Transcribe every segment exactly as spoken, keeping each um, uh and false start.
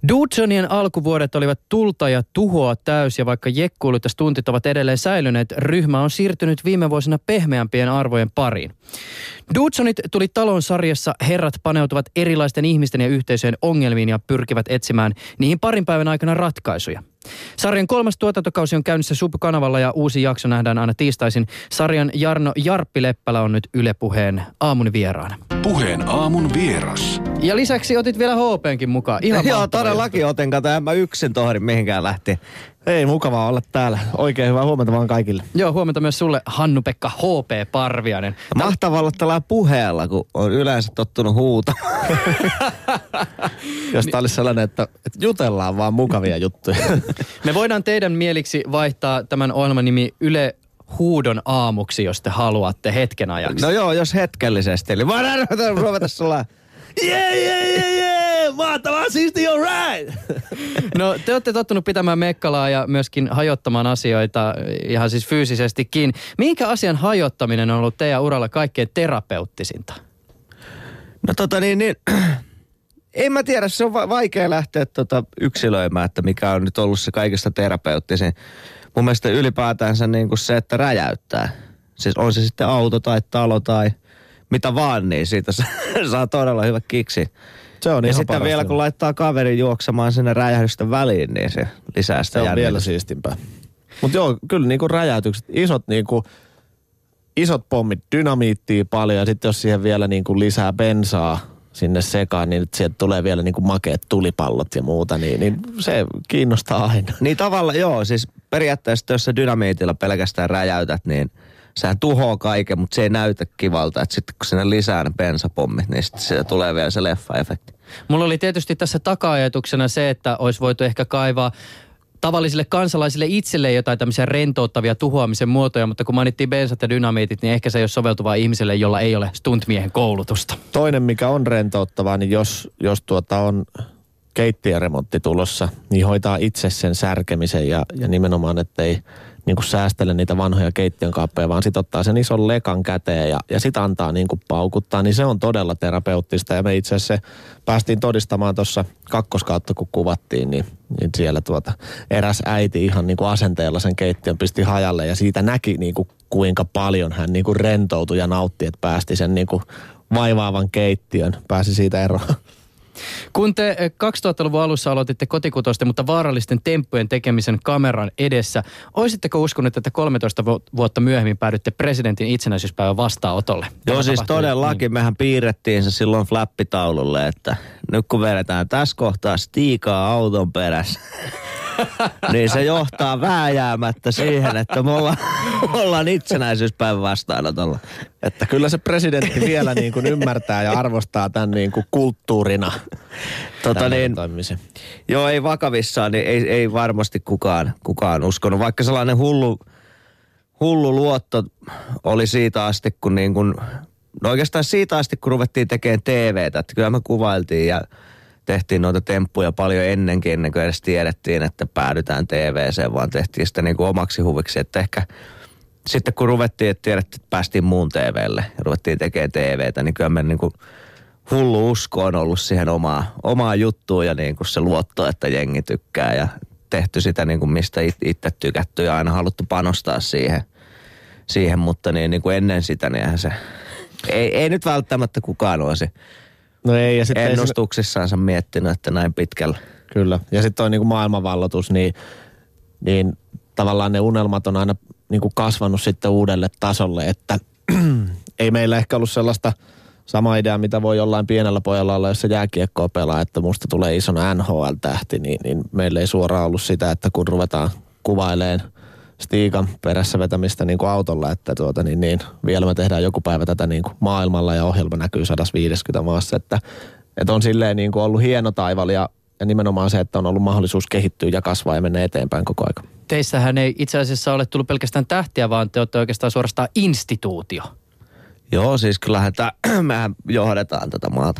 Dudesonien alkuvuodet olivat tulta ja tuhoa täys, ja vaikka jekkuilut ja stuntit ovat edelleen säilyneet, ryhmä on siirtynyt viime vuosina pehmeämpien arvojen pariin. Dudesonit tuli talon sarjassa Herrat paneutuvat erilaisten ihmisten ja yhteisöjen ongelmiin ja pyrkivät etsimään niihin parin päivän aikana ratkaisuja. Sarjan kolmas tuotantokausi on käynnissä Sub-kanavalla ja uusi jakso nähdään aina tiistaisin. Sarjan Jarno Jarppi Leppälä on nyt Yle Puheen aamun vieraana. Puheen aamun vieras. Ja lisäksi otit vielä H P:nkin mukaan. Ihan Joo, todellakin otin. Kato, en mä yksin tohdin mihinkään lähti. Ei, mukavaa olla täällä. Oikein hyvää huomenta vaan kaikille. Joo, huomenta myös sulle, Hannu-Pekka H P Parviainen. Mahtavaa olla tällä puheella, kun on yleensä tottunut huutamaan. Jos tää olisi sellainen, että, että jutellaan vaan mukavia juttuja. Me voidaan teidän mieliksi vaihtaa tämän ohjelman nimi Yle Huudon aamuksi, jos te haluatte hetken ajaksi. No joo, jos hetkellisesti. Eli voidaan ruveta sulla. Jee, jee, jee, jee, mahtavaa, siisti, all right. No te olette tottunut pitämään mekkalaa ja myöskin hajottamaan asioita ihan siis fyysisestikin. Minkä asian hajottaminen on ollut teidän uralla kaikkein terapeuttisinta? No tota niin, niin en mä tiedä, se on va- vaikea lähteä tota yksilöimään, että mikä on nyt ollut se kaikista terapeuttisin. Mun mielestä ylipäätänsä niin kuin se, että räjäyttää. Siis on se sitten auto tai talo tai mitä vaan, niin siitä saa todella hyvä kiksi. Se on ja ihan sitten vielä kun laittaa kaverin juoksemaan sinne räjähdysten väliin, niin se lisää sitä jännitystä. Se on vielä siistimpää. Mutta joo, kyllä niinku räjäytykset, isot niinku, isot pommit, dynamiittia paljon ja sitten jos siihen vielä niinku lisää bensaa sinne sekaan, niin sieltä tulee vielä niinku makeat tulipallot ja muuta, niin, niin se kiinnostaa aina. Niin tavallaan joo, siis periaatteessa jos sä dynamiitilla pelkästään räjäytät, niin sehän tuhoaa kaiken, mutta se ei näytä kivalta. Että sitten kun sinne lisää ne bensapommit, niin sitten siitä tulee vielä se leffa-efekti. Mulla oli tietysti tässä taka-ajatuksena se, että olisi voitu ehkä kaivaa tavallisille kansalaisille itselleen jotain tämmöisiä rentouttavia tuhoamisen muotoja, mutta kun mainittiin bensat ja dynamiitit, niin ehkä se ei ole soveltuvaa ihmiselle, jolla ei ole stuntmiehen koulutusta. Toinen, mikä on rentouttavaa, niin jos, jos tuota on keittiöremontti tulossa, niin hoitaa itse sen särkemisen ja, ja nimenomaan, ettei niin kuin säästele niitä vanhoja keittiön kaappeja, vaan sit ottaa sen ison lekan käteen ja, ja sit antaa niin kuin paukuttaa, niin se on todella terapeuttista. Ja me itse asiassa päästiin todistamaan tuossa kakkoskautta, kun kuvattiin, niin, niin siellä tuota eräs äiti ihan niin kuin asenteella sen keittiön pisti hajalle ja siitä näki niin kuin kuinka paljon hän niin kuin rentoutui ja nautti, että päästi sen niin kuin vaivaavan keittiön, pääsi siitä eroon. Kun te kaksituhattaluvun alussa aloititte kotikutoisten, mutta vaarallisten temppujen tekemisen kameran edessä, olisitteko uskonut, että kolmetoista vuotta myöhemmin päädytte presidentin itsenäisyyspäivän vastaanotolle? Joo, siis todellakin. Niin. Mehän piirrettiin se silloin flappitaululle, että nyt kun vedetään tässä kohtaa stiikaa auton perässä, niin se johtaa vääjäämättä siihen, että me ollaan, me ollaan itsenäisyyspäivän vastaanotolla. Että kyllä se presidentti vielä niin kuin ymmärtää ja arvostaa tämän niin kuin kulttuurina. Tota niin, joo, ei vakavissaan, niin ei, ei varmasti kukaan, kukaan uskonut. Vaikka sellainen hullu, hullu luotto oli siitä asti, kun niin kuin, no oikeastaan siitä asti, kun ruvettiin tekemään T V:tä. Että kyllä me kuvailtiin ja tehtiin noita temppuja paljon ennenkin, ennen kuin edes tiedettiin, että päädytään T V:seen, vaan tehtiin sitä niin kuin omaksi huviksi. Että ehkä sitten kun ruvettiin, että tiedettiin, että päästiin muun T V:lle ja ruvettiin tekemään T V:tä, niin kyllä me niin kuin hullu usko on ollut siihen omaa, omaa juttuun ja niin kuin se luotto, että jengi tykkää ja tehty sitä niin kuin mistä itse tykätty ja aina haluttu panostaa siihen, siihen mutta niin, niin kuin ennen sitä, niin eihän se, ei, ei nyt välttämättä kukaan olisi no ei, ja sitten ennustuksissaansa miettinyt, että näin pitkällä. Kyllä, ja sitten toi niin kuin maailmanvalloitus, niin, niin tavallaan ne unelmat on aina niin kuin kasvanut sitten uudelle tasolle, että ei meillä ehkä ollut sellaista sama idea, mitä voi jollain pienellä pojalla olla, jos se jääkiekkoa pelaa, että musta tulee isona N H L-tähti, niin, niin meillä ei suoraan ollut sitä, että kun ruvetaan kuvaileen stiikan perässä vetämistä niin kuin autolla, että tuota, niin, niin, vielä me tehdään joku päivä tätä niin kuin maailmalla ja ohjelma näkyy sata viisikymmentä maassa, että, että on silleen niin kuin ollut hieno taival ja, ja nimenomaan se, että on ollut mahdollisuus kehittyä ja kasvaa ja mennä eteenpäin koko aika. Teissähän ei itse asiassa ole tullut pelkästään tähtiä, vaan te olette oikeastaan suorastaan instituutio. Joo, siis kyllähän tää, mehän johdetaan tätä maata.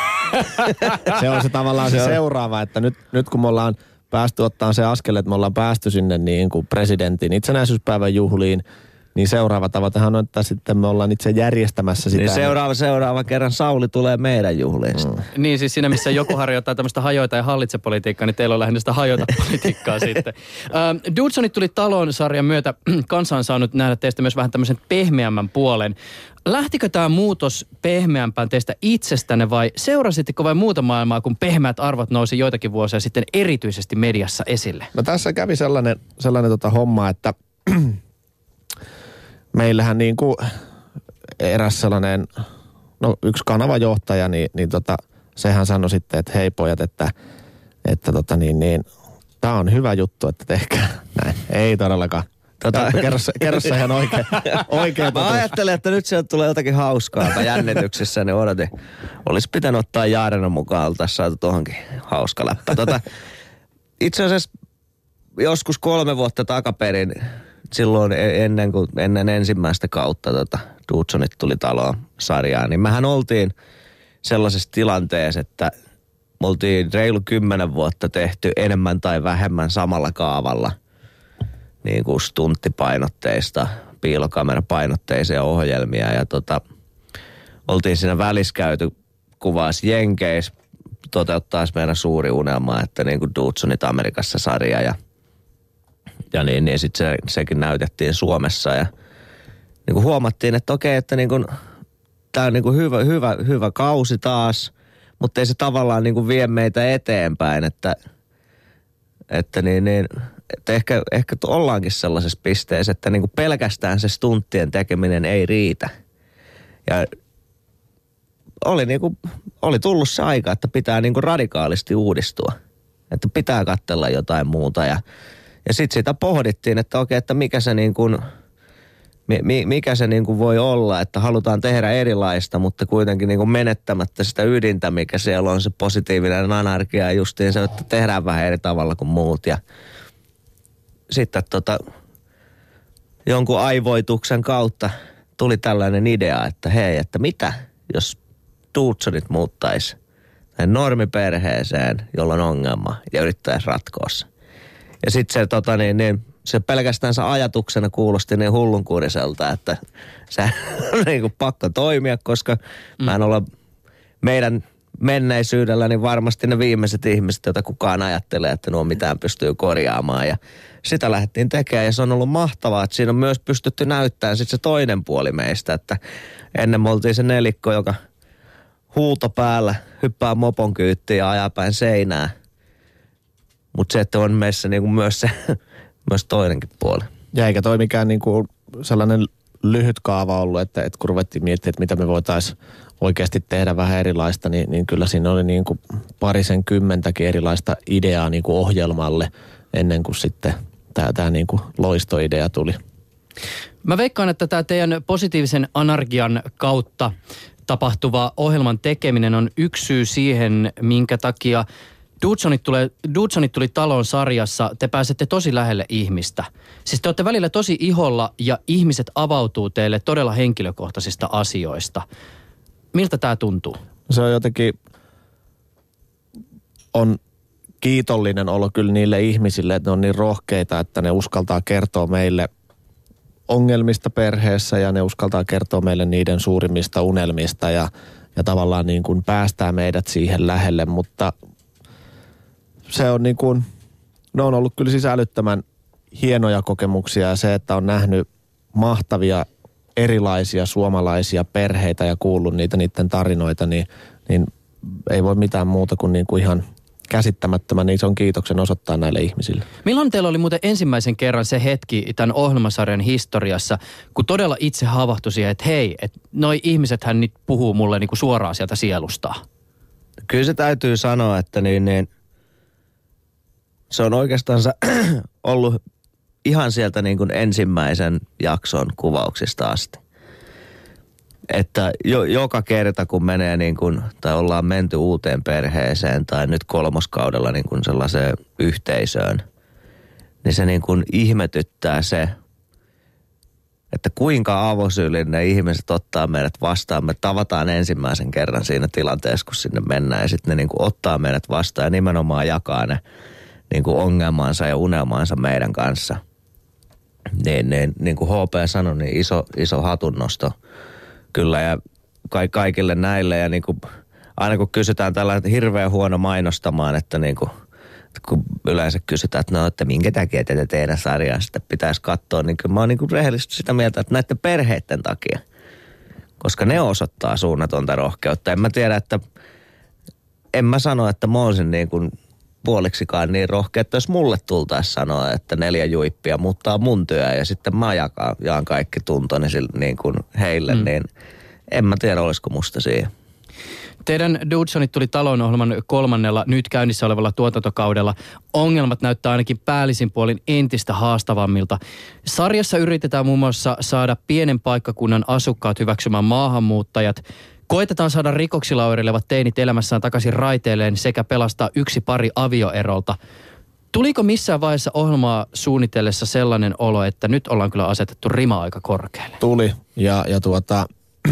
Se on se tavallaan se, se seuraava, että nyt, nyt kun me ollaan päästy ottaa se askel, että me ollaan päästy sinne niin kuin presidentin itsenäisyyspäivän juhliin, niin seuraava tavoitehan on, että sitten me ollaan itse järjestämässä sitä. Niin seuraava, seuraava kerran Sauli tulee meidän juhliin. Mm. Niin siis siinä, missä joku harjoittaa tämmöistä hajoita ja hallitse politiikkaa, niin teillä on lähinnä sitä hajota politiikkaa sitten. Uh, Dudesonit tuli taloon -sarjan myötä. Kansa on saanut nähdä teistä myös vähän tämmöisen pehmeämmän puolen. Lähtikö tämä muutos pehmeämpään teistä itsestänne vai seurasitteko vain muuta maailmaa, kun pehmeät arvot nousi joitakin vuosia sitten erityisesti mediassa esille? No tässä kävi sellainen, sellainen tota homma, että meillähän niin kuin eräs sellainen, no yksi kanavajohtaja, niin, niin tota, sehän sanoi sitten, että hei pojat, että, että tota niin, niin, tää on hyvä juttu, että tehkää näin. Ei todellakaan. Tota, kerro, kerro se ihan oikein. oikein Mä ajattelen, että nyt sieltä tulee jotakin hauskaa tai jännityksessä, niin odotin. Olisi pitänyt ottaa Jaarena mukaan, oltaisiin saatu tuohonkin hauska läppä. Tota, itse asiassa joskus kolme vuotta takaperin, silloin ennen, kuin, ennen ensimmäistä kautta tota, Dudesonit tuli taloon sarjaan, niin mehän oltiin sellaisessa tilanteessa, että me oltiin reilu kymmenen vuotta tehty enemmän tai vähemmän samalla kaavalla niin kuin stunttipainotteista, piilokamerapainotteisia ohjelmia ja tota, oltiin siinä välissä käyty kuvaas Jenkeissä, toteuttaisi meidän suuri unelma, että niin kuin Dudesonit Amerikassa sarja ja Ja niin, niin sitten se, sekin näytettiin Suomessa ja niin kuin huomattiin, että okei, että niin kuin, tämä on niin kuin hyvä, hyvä, hyvä kausi taas, mutta ei se tavallaan niin kuin vie meitä eteenpäin, että, että, niin, niin, että ehkä, ehkä ollaankin sellaisessa pisteessä, että niin kuin pelkästään se stunttien tekeminen ei riitä. Ja oli, niin kuin, oli tullut se aika, että pitää niin kuin radikaalisti uudistua, että pitää katsella jotain muuta ja Ja sitten sitä pohdittiin, että okei, että mikä se, niin kuin, mikä se niin kuin voi olla, että halutaan tehdä erilaista, mutta kuitenkin niin kuin menettämättä sitä ydintä, mikä siellä on se positiivinen anarkia ja justiin se, että tehdään vähän eri tavalla kuin muut. Ja sitten tota, jonkun aivoituksen kautta tuli tällainen idea, että hei, että mitä jos Dudesonit muuttaisi normiperheeseen, jolla on ongelma ja yrittäisi ratkoa se. Ja sitten se, tota, niin, niin, se pelkästään se ajatuksena kuulosti niin hullunkuuriselta, että se on niin kuin pakko toimia, koska mm. mä en olla meidän menneisyydellä niin varmasti ne viimeiset ihmiset, joita kukaan ajattelee, että nuo mitään pystyy korjaamaan. Ja sitä lähdettiin tekemään ja se on ollut mahtavaa, että siinä on myös pystytty näyttämään sitten se toinen puoli meistä, että ennen me oltiin se nelikko, joka huuto päällä hyppää mopon kyyttiin ja ajaa päin seinää. Mutta se, että on meissä niinku myös se, myös toinenkin puoli. Ja eikä toi mikään niinku sellainen lyhyt kaava ollut, että, että kun ruvettiin miettimään, että mitä me voitaisiin oikeasti tehdä vähän erilaista, niin, niin kyllä siinä oli niinku parisen kymmentäkin erilaista ideaa niinku ohjelmalle ennen kuin sitten tämä tää niinku loistoidea tuli. Mä veikkaan, että tämä teidän positiivisen anarkian kautta tapahtuva ohjelman tekeminen on yksi syy siihen, minkä takia Dudesonit, tulee, Dudesonit tuli taloon -sarjassa, te pääsette tosi lähelle ihmistä. Siis te olette välillä tosi iholla ja ihmiset avautuu teille todella henkilökohtaisista asioista. Miltä tämä tuntuu? Se on jotenkin, on kiitollinen olo kyllä niille ihmisille, että ne on niin rohkeita, että ne uskaltaa kertoa meille ongelmista perheessä ja ne uskaltaa kertoa meille niiden suurimmista unelmista ja, ja tavallaan niin kuin päästää meidät siihen lähelle, mutta se on niin kuin, ne on ollut kyllä siis älyttömän hienoja kokemuksia ja se, että on nähnyt mahtavia erilaisia suomalaisia perheitä ja kuullut niitä niiden tarinoita, niin, niin ei voi mitään muuta kuin, niin kuin ihan käsittämättömän ison kiitoksen osoittaa näille ihmisille. Milloin teillä oli muuten ensimmäisen kerran se hetki tämän ohjelmasarjan historiassa, kun todella itse havahtui siihen, että hei, että noi ihmisethän nyt puhuu mulle niin kuin suoraan sieltä sielusta? Kyllä se täytyy sanoa, että niin, niin se on oikeastaan ollut ihan sieltä niin kuin ensimmäisen jakson kuvauksista asti. Että jo, joka kerta kun menee niin kuin, tai ollaan menty uuteen perheeseen tai nyt kolmoskaudella niin kuin sellaiseen yhteisöön, niin se niin kuin ihmetyttää se, että kuinka avosylin ne ihmiset ottaa meidät vastaan. Me tavataan ensimmäisen kerran siinä tilanteessa, kun sinne mennään ja sitten ne niin kuin ottaa meidät vastaan ja nimenomaan jakaa ne niin kuin ongelmansa ja unelmansa meidän kanssa. niin, niin, niin kuin H P sanoi, niin iso, iso hatunnosto kyllä ja ka- kaikille näille. Ja niin kuin, aina kun kysytään tällä hirveän huono mainostamaan, että niin kuin, kun yleensä kysytään, että no, että minkä takia tätä teidän sarjaa sitten pitäisi katsoa, niin kyllä mä oon niin kuin rehellisesti sitä mieltä, että näiden perheiden takia. Koska ne osoittaa suunnatonta rohkeutta. En mä tiedä, että en mä sano, että mä olisin niin kuin puoliksikaan niin rohkea, että jos mulle tultaisi sanoa, että neljä juippia muuttaa mun työ ja sitten mä jakaan, jaan kaikki tuntoni niin kuin heille, mm. niin en mä tiedä, olisiko musta siihen. Teidän Dudesonit tuli Talon-ohjelman kolmannella nyt käynnissä olevalla tuotantokaudella. Ongelmat näyttää ainakin päällisin puolin entistä haastavammilta. Sarjassa yritetään muun muassa saada pienen paikkakunnan asukkaat hyväksymään maahanmuuttajat. Koetetaan saada rikoksilla oireilevat teinit elämässään takaisin raiteilleen sekä pelastaa yksi pari avioerolta. Tuliko missään vaiheessa ohjelmaa suunnitellessa sellainen olo, että nyt ollaan kyllä asetettu rima aika korkealle? Tuli ja, ja tuota...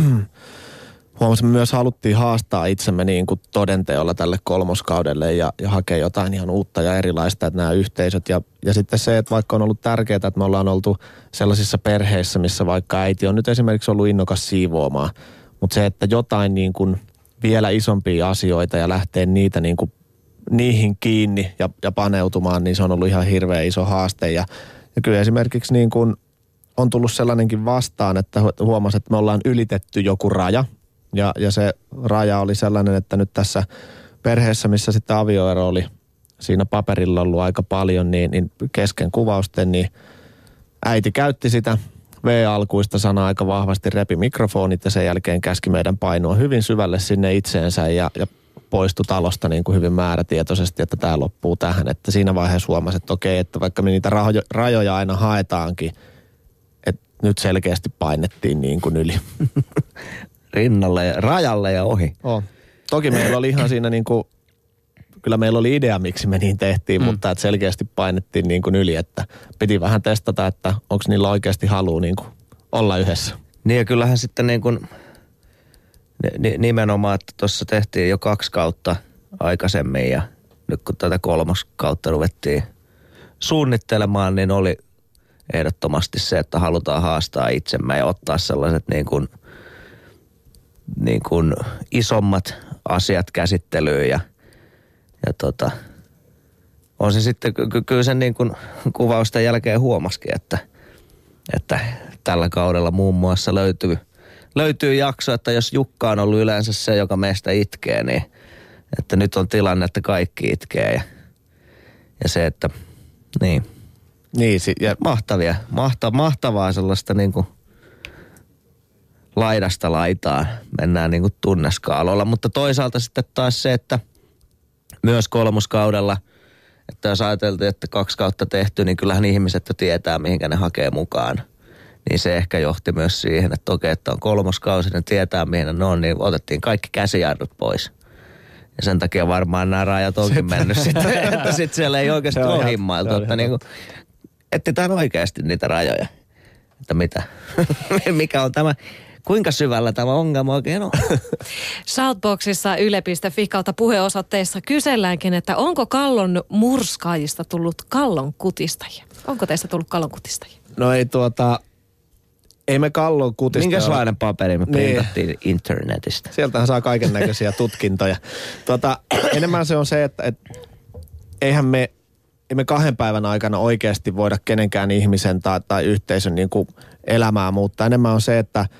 Huomasimme myös haluttiin haastaa itsemme niin kuin todenteolla tälle kolmoskaudelle ja, ja hakea jotain ihan uutta ja erilaista, että nämä yhteisöt. Ja, ja sitten se, että vaikka on ollut tärkeää, että me ollaan oltu sellaisissa perheissä, missä vaikka äiti on nyt esimerkiksi ollut innokas siivoamaan, mutta se, että jotain niin kuin vielä isompia asioita ja lähtee niitä niin kuin niihin kiinni ja, ja paneutumaan, niin se on ollut ihan hirveän iso haaste. Ja, ja kyllä esimerkiksi niin kuin on tullut sellainenkin vastaan, että huomasi, että me ollaan ylitetty joku raja. Ja, ja se raja oli sellainen, että nyt tässä perheessä, missä sitten avioero oli siinä paperilla ollut aika paljon, niin, niin kesken kuvausten, niin äiti käytti sitä V-alkuista sanaa aika vahvasti, repi mikrofonit ja sen jälkeen käski meidän painua hyvin syvälle sinne itseensä ja, ja poistui talosta niin kuin hyvin määrätietoisesti, että tämä loppuu tähän. Että siinä vaiheessa huomasi, että okei, että vaikka me niitä rajo, rajoja aina haetaankin, että nyt selkeästi painettiin niin kuin yli. Rinnalle ja rajalle ja ohi. Oh. Toki meillä oli ihan siinä niin kuin, kyllä meillä oli idea, miksi me niin tehtiin, mm. mutta että selkeästi painettiin niin kuin yli, että piti vähän testata, että onko niillä oikeasti halua niin kuin olla yhdessä. Niin ja kyllähän sitten niin kuin nimenomaan, että tuossa tehtiin jo kaksi kautta aikaisemmin ja nyt kun tätä kolmas kautta ruvettiin suunnittelemaan, niin oli ehdottomasti se, että halutaan haastaa itsemme ja ottaa sellaiset niin kuin niin kuin isommat asiat käsittelyyn ja, ja tota, on se sitten ky- kyllä sen niin kuin kuvausten jälkeen huomaskin, että, että tällä kaudella muun muassa löytyy, löytyy jakso, että jos Jukka on ollut yleensä se, joka meistä itkee, niin että nyt on tilanne, että kaikki itkee ja, ja se, että niin, niin ja mahtavia, mahta, mahtavaa sellaista niin kuin laidasta laitaan mennään niin kuin tunneskaaloilla, mutta toisaalta sitten taas se, että myös kolmoskaudella, että jos ajateltiin, että kaksi kautta tehty, niin kyllähän ihmiset jo tietää, mihinkä ne hakee mukaan. Niin se ehkä johti myös siihen, että okei, että on kolmoskausi, ne tietää, mihin ne on, niin otettiin kaikki käsijarrut pois. Ja sen takia varmaan nämä rajat onkin mennyt sitten, että sitten siellä ei oikeasti ole himmailtu, että niin kuin etsitään oikeasti niitä rajoja. Että mitä, mikä on tämä... Kuinka syvällä tämä ongelma oikein on? Shoutboxissa yle piste fi kautta puheosoitteessa kyselläänkin, että onko kallon murskaajista tullut kallon kutistajia? Onko teistä tullut kallon kutistajia? No ei tuota, ei me kallon kutistajia. Minkälainen paperi me printattiin niin internetistä? Sieltähän saa kaiken näköisiä tutkintoja. Tuota, enemmän se on se, että et, eihän me, ei me kahden päivän aikana oikeasti voida kenenkään ihmisen tai, tai yhteisön niin kuin elämää muuttaa. Enemmän on se, että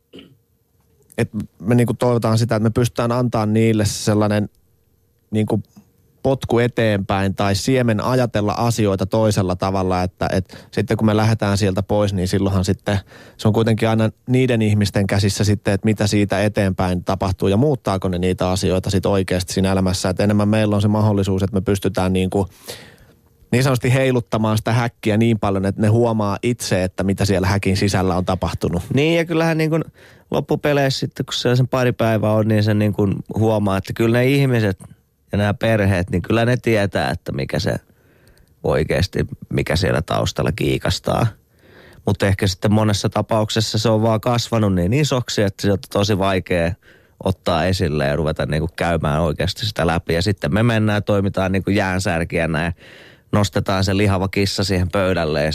että me niinku toivotaan sitä, että me pystytään antaa niille sellainen niinku potku eteenpäin tai siemen ajatella asioita toisella tavalla, että et sitten kun me lähdetään sieltä pois, niin silloinhan sitten se on kuitenkin aina niiden ihmisten käsissä sitten, että mitä siitä eteenpäin tapahtuu ja muuttaako ne niitä asioita sitten oikeasti siinä elämässä. Että enemmän meillä on se mahdollisuus, että me pystytään niinku niin sanotusti heiluttamaan sitä häkkiä niin paljon, että ne huomaa itse, että mitä siellä häkin sisällä on tapahtunut. Niin ja kyllähän niin kuin loppupeleissä sitten, kun se sen pari päivää on, niin se niin kuin huomaa, että kyllä ne ihmiset ja nämä perheet, niin kyllä ne tietää, että mikä se oikeasti, mikä siellä taustalla kiikastaa. Mutta ehkä sitten monessa tapauksessa se on vaan kasvanut niin isoksi, että se on tosi vaikea ottaa esille ja ruveta niin kuin käymään oikeasti sitä läpi. Ja sitten me mennään ja toimitaan niin kuin jäänsärkiänä ja nostetaan se lihava kissa siihen pöydälle ja sitten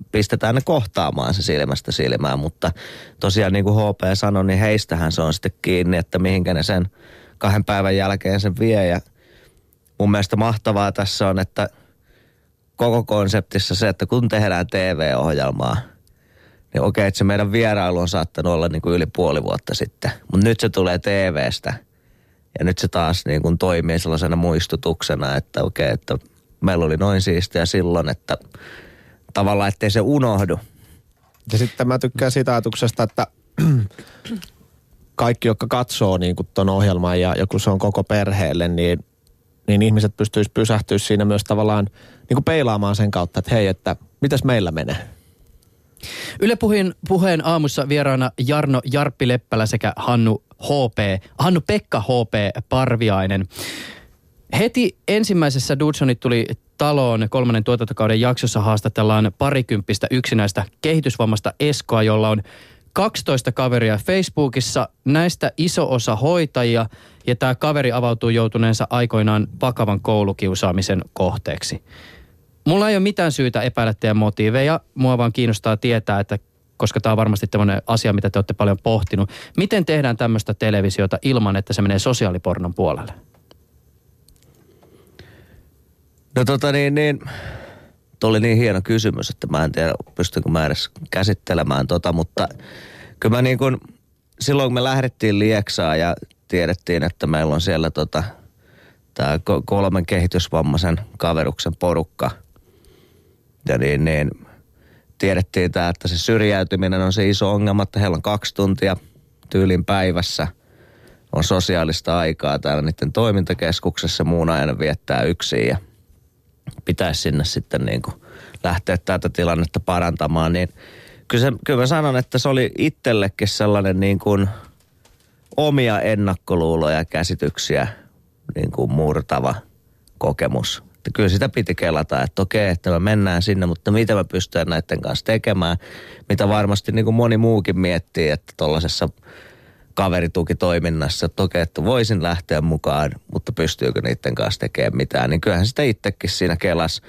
pistetään ne kohtaamaan se silmästä silmään, mutta tosiaan niin kuin H P sanoi, niin heistähän se on sitten kiinni, että mihinkä ne sen kahden päivän jälkeen sen vie ja mun mielestä mahtavaa tässä on, että koko konseptissa se, että kun tehdään T V-ohjelmaa, niin okei, että se meidän vierailu on saattanut olla niin kuin yli puoli vuotta sitten, mutta nyt se tulee T V:stä ja nyt se taas niin kuin toimii sellaisena muistutuksena, että okei, että meillä oli noin siistiä silloin, että tavallaan ettei se unohdu. Ja sitten mä tykkään siitä ajatuksesta, että kaikki, jotka katsoo niin kuin ton ohjelman ja, ja kun se on koko perheelle, niin, niin ihmiset pystyisi pysähtyä siinä myös tavallaan niin kuin peilaamaan sen kautta, että hei, että mitäs meillä menee. Yle Puheen, puheen aamussa vieraana Jarno Jarppi Leppälä sekä Hannu H P, Hannu Pekka H P Parviainen. Heti ensimmäisessä Dudesonit tuli taloon kolmannen tuotantokauden jaksossa haastatellaan parikymppistä yksinäistä kehitysvammasta Eskoa, jolla on kaksitoista kaveria Facebookissa. Näistä iso osa hoitajia ja tämä kaveri avautuu joutuneensa aikoinaan vakavan koulukiusaamisen kohteeksi. Mulla ei ole mitään syytä epäillä teidän motiiveja. Mua vaan kiinnostaa tietää, että koska tämä on varmasti tämmöinen asia, mitä te olette paljon pohtinut. Miten tehdään tämmöistä televisiota ilman, että se menee sosiaalipornon puolelle? No tota niin, niin tuo oli niin hieno kysymys, että mä en tiedä, pystynkö mä edes käsittelemään tota, mutta kyllä mä niin kuin, silloin kun me lähdettiin Lieksaan ja tiedettiin, että meillä on siellä tota, tää kolmen kehitysvammaisen kaveruksen porukka, ja niin, niin tiedettiin tää, että se syrjäytyminen on se iso ongelma, että heillä on kaksi tuntia tyylin päivässä, on sosiaalista aikaa täällä niiden toimintakeskuksessa, muun ajan viettää yksin ja pitäisi sinne sitten niin kuin lähteä tätä tilannetta parantamaan, niin kyllä, se, kyllä mä sanon, että se oli itsellekin sellainen niin kuin omia ennakkoluuloja ja käsityksiä niin kuin murtava kokemus. Että kyllä sitä piti kelata, että okei, että me mennään sinne, mutta mitä me pystytään näiden kanssa tekemään, mitä varmasti niin kuin moni muukin miettii, että tuollaisessa kaveritukitoiminnassa, että okei, että voisin lähteä mukaan, mutta pystyykö niiden kanssa tekemään mitään, niin kyllähän sitä itsekin siinä kelas.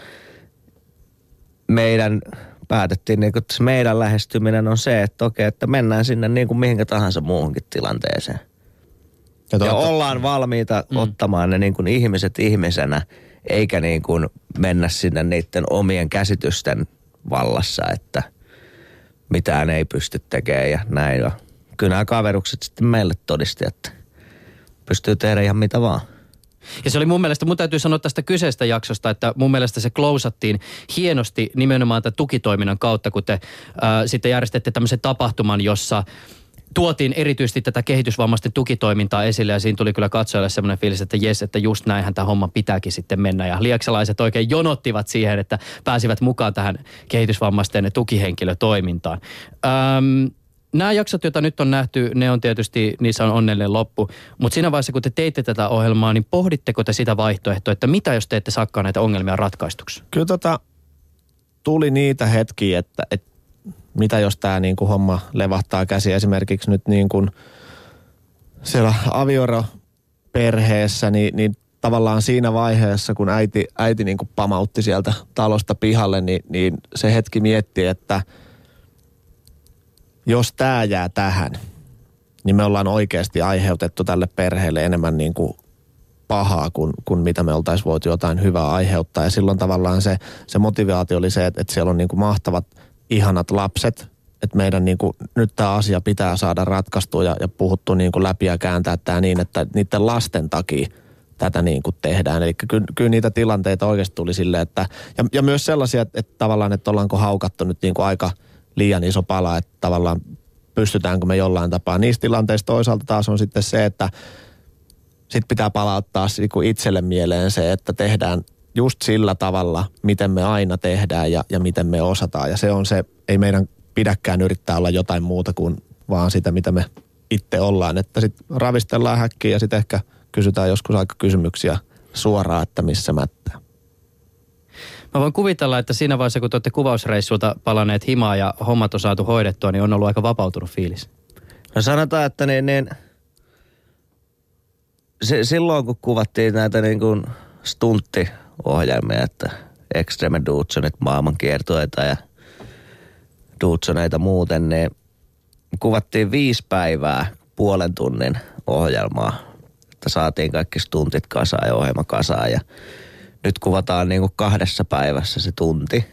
Meidän, päätettiin, niin kuin, että meidän lähestyminen on se, että okei, että mennään sinne niin kuin mihinkä tahansa muuhunkin tilanteeseen. Ja, ja ollaan valmiita mm. ottamaan ne niin kuin ihmiset ihmisenä, eikä niin kuin mennä sinne niiden omien käsitysten vallassa, että mitään ei pysty tekemään ja näin. Kyllä nämä kaverukset sitten meille todisti, että pystyy tehdä ihan mitä vaan. Ja se oli mun mielestä, mun täytyy sanoa tästä kyseisestä jaksosta, että mun mielestä se klousattiin hienosti nimenomaan tämän tukitoiminnan kautta, kun te ää, sitten järjestette tämmöisen tapahtuman, jossa tuotiin erityisesti tätä kehitysvammaisten tukitoimintaa esille ja siinä tuli kyllä katsojalle semmoinen fiilis, että jes, että just näinhän tämä homma pitääkin sitten mennä. Ja lieksalaiset oikein jonottivat siihen, että pääsivät mukaan tähän kehitysvammaisten tukihenkilötoimintaan. Öm, Nämä jaksot, joita nyt on nähty, ne on tietysti, niissä on onnellinen loppu. Mutta siinä vaiheessa, kun te teitte tätä ohjelmaa, niin pohditteko te sitä vaihtoehtoa, että mitä jos te ette saakaan näitä ongelmia ratkaistuksi? Kyllä tota, tuli niitä hetkiä, että, että mitä jos tämä niinku homma levahtaa käsi esimerkiksi nyt niin kuin siellä avioeroperheessä, niin, niin tavallaan siinä vaiheessa, kun äiti, äiti niinku pamautti sieltä talosta pihalle, niin, niin se hetki mietti, että jos tämä jää tähän, niin me ollaan oikeasti aiheutettu tälle perheelle enemmän niin kuin pahaa kuin, kuin mitä me oltaisiin voitu jotain hyvää aiheuttaa. Ja silloin tavallaan se, se motivaatio oli se, että, että siellä on niin kuin mahtavat, ihanat lapset, että meidän niin kuin, nyt tämä asia pitää saada ratkaistua ja, ja puhuttua niin kuin läpi ja kääntää tämä niin, että niiden lasten takia tätä niin kuin tehdään. Eli kyllä, kyllä niitä tilanteita oikeasti tuli silleen, että ja, ja myös sellaisia, että, että tavallaan, että ollaanko haukattu nyt niin kuin aika liian iso pala, että tavallaan pystytäänkö me jollain tapaa. Niistä tilanteista toisaalta taas on sitten se, että sit pitää palauttaa itselle mieleen se, että tehdään just sillä tavalla, miten me aina tehdään ja, ja miten me osataan. Ja se on se, ei meidän pidäkään yrittää olla jotain muuta kuin vaan sitä, mitä me itse ollaan. Että sitten ravistellaan häkkiä ja sitten ehkä kysytään joskus aika kysymyksiä suoraan, että missä mättää. Mä voin kuvitella, että siinä vaiheessa, kun te olette kuvausreissulta palanneet himaa ja hommat on saatu hoidettua, niin on ollut aika vapautunut fiilis. No sanotaan, että niin, niin se, silloin kun kuvattiin näitä niin kuin stunttiohjelmia, että Extreme Dudesonit, maailmankiertueita ja Dudsoneita muuten, niin kuvattiin viisi päivää puolen tunnin ohjelmaa, että saatiin kaikki stuntit kasaan ja ohjelma kasaan ja nyt kuvataan niin kuin kahdessa päivässä se tunti.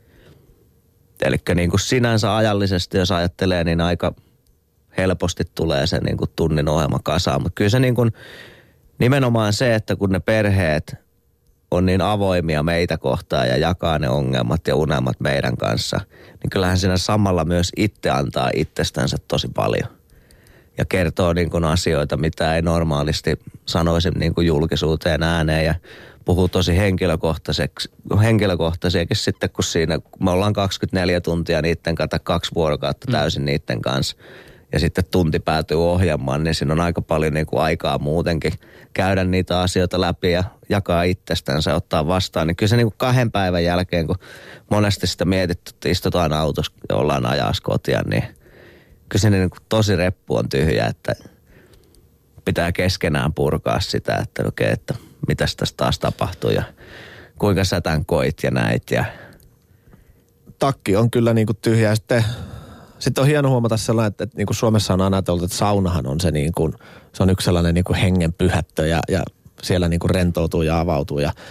Eli niin kuin sinänsä ajallisesti, jos ajattelee, niin aika helposti tulee se niin kuin tunnin ohjelma kasaan. Mutta kyllä se niin kuin nimenomaan se, että kun ne perheet on niin avoimia meitä kohtaan ja jakaa ne ongelmat ja unelmat meidän kanssa, niin kyllähän siinä samalla myös itse antaa itsestänsä tosi paljon. Ja kertoo niin kuin asioita, mitä ei normaalisti sanoisi niin kuin julkisuuteen ääneen ja puhuu tosi henkilökohtaiseksi, henkilökohtaisiakin sitten, kun siinä me ollaan kaksikymmentäneljä tuntia niiden kanssa, kaksi vuorokautta täysin niiden kanssa. Ja sitten tunti päätyy ohjelmaan, niin siinä on aika paljon niin kuin aikaa muutenkin käydä niitä asioita läpi ja jakaa itsestänsä, ottaa vastaan. Niin kyllä se niin kuin kahden päivän jälkeen, kun monesti sitä mietitty, että istutaan autossa ja ollaan ajaa kotia, niin kyllä se niin kuin tosi reppu on tyhjä, että pitää keskenään purkaa sitä, että okei, okay, että mitäs tässä taas tapahtuu ja kuinka sä tämän koit ja näit. Ja takki on kyllä niin kuin tyhjä. Sitten, sitten on hieno huomata sellainen, että, että niin kuin Suomessa on aina ajateltu, että saunahan on se, niin kuin, se on yksi sellainen niin kuin hengen pyhättö ja, ja siellä niin kuin rentoutuu ja avautuu. Ja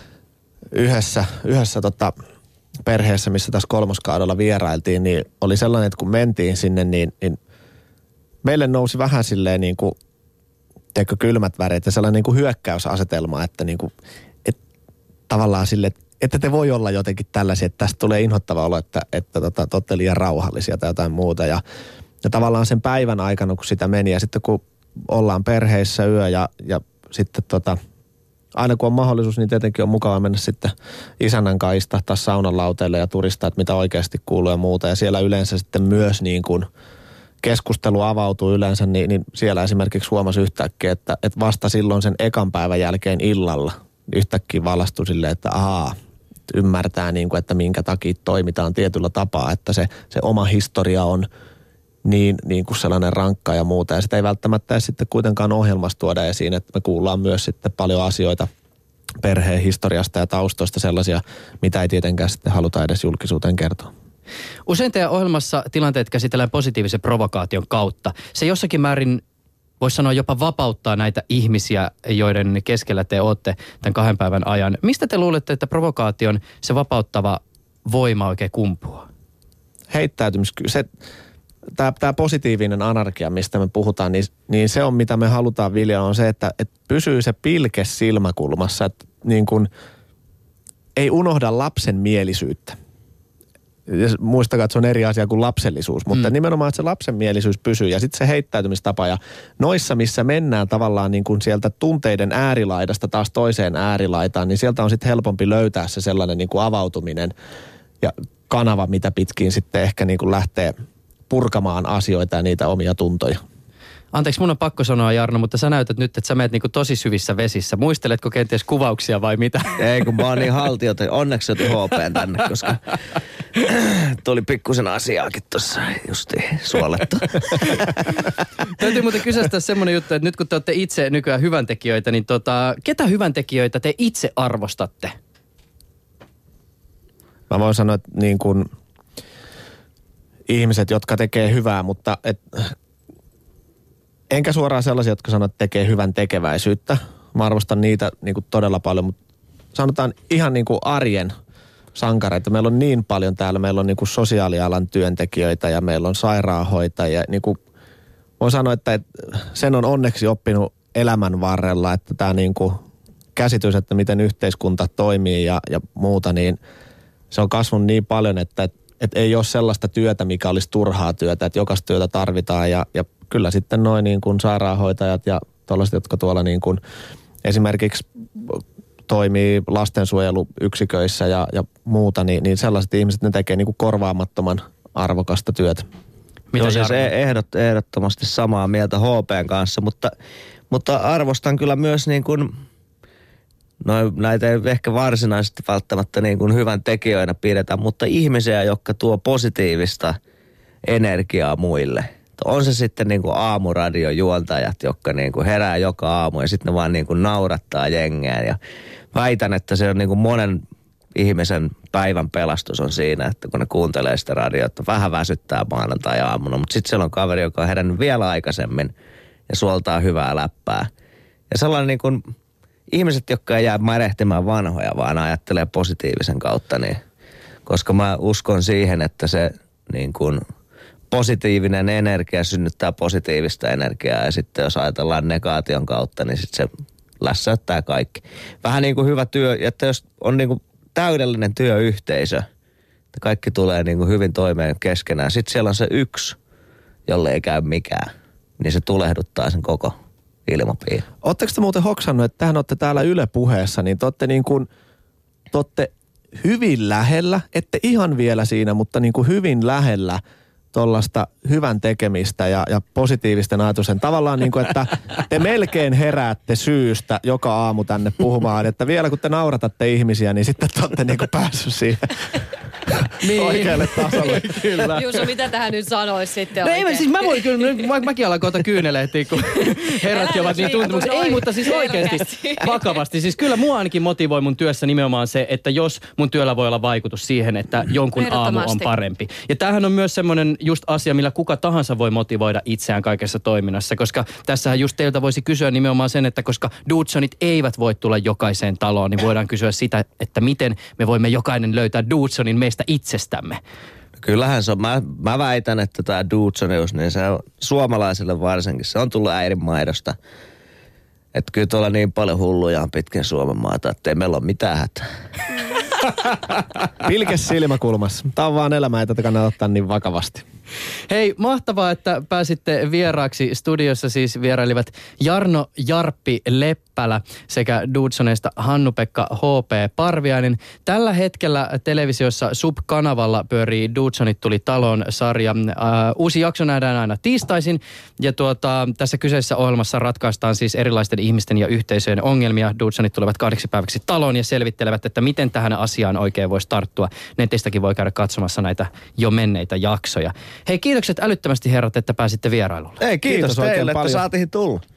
yhdessä, yhdessä tota perheessä, missä tässä kolmoskaudella vierailtiin, niin oli sellainen, että kun mentiin sinne, niin, niin meille nousi vähän silleen niin kuin teikö kylmät väreet ja sellainen niin kuin hyökkäysasetelma, että niin kuin, et, tavallaan sille, että te voi olla jotenkin tällaisia, että tästä tulee inhottava olo, että, että tota, te olette liian rauhallisia tai jotain muuta. Ja, ja tavallaan sen päivän aikana, kun sitä meni ja sitten kun ollaan perheissä yö ja, ja sitten tota, aina kun on mahdollisuus, niin tietenkin on mukava mennä sitten isännän kanssa istahtaa saunan lauteille ja turistaa, että mitä oikeasti kuuluu ja muuta. Ja siellä yleensä sitten myös niin kuin keskustelu avautuu yleensä, niin, niin siellä esimerkiksi huomasi yhtäkkiä, että, että vasta silloin sen ekan päivän jälkeen illalla yhtäkkiä valastui silleen, että ahaa, ymmärtää niin kuin, että minkä takia toimitaan tietyllä tapaa, että se, se oma historia on niin, niin kuin sellainen rankka ja muuta. Ja sitä ei välttämättä edes sitten kuitenkaan ohjelmassa tuoda esiin, että me kuullaan myös sitten paljon asioita perheen historiasta ja taustoista sellaisia, mitä ei tietenkään sitten haluta edes julkisuuteen kertoa. Usein teidän ohjelmassa tilanteet käsitellään positiivisen provokaation kautta. Se jossakin määrin, voisi sanoa, jopa vapauttaa näitä ihmisiä, joiden keskellä te olette tämän kahden päivän ajan. Mistä te luulette, että provokaation se vapauttava voima oikein kumpuaa? Heittäytymis, se, tämä, tämä positiivinen anarkia, mistä me puhutaan, niin, niin se on mitä me halutaan, Vilja, on se, että, että pysyy se pilke silmäkulmassa, että niin kuin ei unohda lapsen mielisyyttä. Ja muistakaa, että se on eri asia kuin lapsellisuus, mutta mm. nimenomaan, että se lapsenmielisyys pysyy ja sitten se heittäytymistapa ja noissa, missä mennään tavallaan niin kuin sieltä tunteiden äärilaidasta taas toiseen äärilaitaan, niin sieltä on sitten helpompi löytää se sellainen niin kuin avautuminen ja kanava, mitä pitkin sitten ehkä niin kuin lähtee purkamaan asioita ja niitä omia tuntoja. Anteeksi, mun on pakko sanoa, Jarno, mutta sä näytät nyt, että sä menet niinku tosi syvissä vesissä. Muisteletko kenties kuvauksia vai mitä? Ei, kun mä oon niin haltiota. Onneksi otin H P:n tänne, koska tuli pikkusen asiaakin tuossa justiin suolettu. Täytyy muuten kysästä semmoinen juttu, että nyt kun te olette itse nykyään hyväntekijöitä, niin tota, ketä hyväntekijöitä te itse arvostatte? Mä voin sanoa, että niin kuin ihmiset, jotka tekee hyvää, mutta et enkä suoraan sellaisia, jotka sanoo, että tekee hyvän tekeväisyyttä. Mä arvostan niitä niin kuin todella paljon, mutta sanotaan ihan niin kuin arjen sankareita. Meillä on niin paljon täällä. Meillä on niin kuin sosiaalialan työntekijöitä ja meillä on sairaanhoitajia. Niin kuin voin sanoa, että sen on onneksi oppinut elämän varrella, että tämä niin kuin käsitys, että miten yhteiskunta toimii ja, ja muuta, niin se on kasvanut niin paljon, että, että, että ei ole sellaista työtä, mikä olisi turhaa työtä, että jokaista työtä tarvitaan ja, ja kyllä sitten noin niin kuin sairaanhoitajat ja tuollaiset, jotka tuolla niin kuin esimerkiksi toimii lastensuojeluyksiköissä ja, ja muuta, niin, niin sellaiset ihmiset, ne tekee niin kuin korvaamattoman arvokasta työtä. Mitä Joo, siis ehdot, ehdottomasti samaa mieltä H P:n kanssa, mutta, mutta arvostan kyllä myös niin kuin, no näitä ei ehkä varsinaisesti välttämättä niin kuin hyvän tekijöinä pidetä, mutta ihmisiä, jotka tuo positiivista energiaa muille. On se sitten niin kuin aamuradiojuontajat, jotka niin kuin herää joka aamu ja sitten ne vaan niin kuin naurattaa jengeä. Ja väitän, että se on niin kuin monen ihmisen päivän pelastus on siinä, että kun ne kuuntelee sitä radiota, vähän väsyttää maanantai-aamuna, mutta sitten siellä on kaveri, joka on herännyt vielä aikaisemmin ja suoltaa hyvää läppää. Ja sellainen niin kuin ihmiset, jotka ei jää märehtimään vanhoja, vaan ajattelee positiivisen kautta, niin koska mä uskon siihen, että se niin kuin positiivinen energia synnyttää positiivista energiaa ja sitten jos ajatellaan negaation kautta, niin sitten se lässäyttää kaikki. Vähän niin kuin hyvä työ, että jos on niin kuin täydellinen työyhteisö, että kaikki tulee niin kuin hyvin toimeen keskenään. Sitten siellä on se yksi, jolle ei käy mikään, niin se tulehduttaa sen koko ilmapiiri. Oletteko te muuten hoksannut, että tähän olette täällä Yle Puheessa, niin te olette niin kuin, te olette hyvin lähellä, ette ihan vielä siinä, mutta niin kuin hyvin lähellä tuollaista hyvän tekemistä ja, ja positiivisten ajatusten. Tavallaan niin kuin, että te melkein heräätte syystä joka aamu tänne puhumaan, että vielä kun te nauratatte ihmisiä, niin sitten te olette niin kuin päässyt siihen niin. oikealle tasolle. Kyllä. Juuso, mitä tähän nyt sanois sitten no oikein? ei, siis mä voin kyllä, mä, mäkin alan kohta kyynelehtiä, kun herratkin ovat niin tuntemuksia. Ei, mutta siis oikeasti, vakavasti. Siis kyllä mua ainakin motivoi mun työssä nimenomaan se, että jos mun työllä voi olla vaikutus siihen, että jonkun aamu on parempi. Ja tämähän on myös semmoinen just asia, millä kuka tahansa voi motivoida itseään kaikessa toiminnassa, koska tässähän just teiltä voisi kysyä nimenomaan sen, että koska Dudesonit eivät voi tulla jokaiseen taloon, niin voidaan kysyä sitä, että miten me voimme jokainen löytää Dudesonin meistä itsestämme. Kyllähän se on. Mä, mä väitän, että tämä Dudesonius, niin se on suomalaisille varsinkin, se on tullut äidin maidosta. Että kyllä tuolla niin paljon hulluja on pitkin Suomen maata, että ei meillä ole mitään hätää. Pilkes silmäkulmassa. Tämä on vaan elämä, ei tätä kannata ottaa niin vakavasti. Hei, mahtavaa, että pääsitte vieraaksi. Studiossa siis vierailivat Jarno Jarppi Leppälä sekä Dudesoneista Hannu-Pekka H P Parviainen. Tällä hetkellä televisiossa Sub-kanavalla pyörii Dudesonit tuli taloon -sarja. Uh, uusi jakso nähdään aina tiistaisin. Ja tuota, tässä kyseisessä ohjelmassa ratkaistaan siis erilaisten ihmisten ja yhteisöjen ongelmia. Dudesonit tulevat kahdeksi päiväksi taloon ja selvittelevät, että miten tähän asiaan oikein voisi tarttua. Netistäkin voi käydä katsomassa näitä jo menneitä jaksoja. Hei, kiitokset älyttömästi herrat, että pääsitte vierailulle. Ei, kiitos, kiitos teille, että saatiin tulla.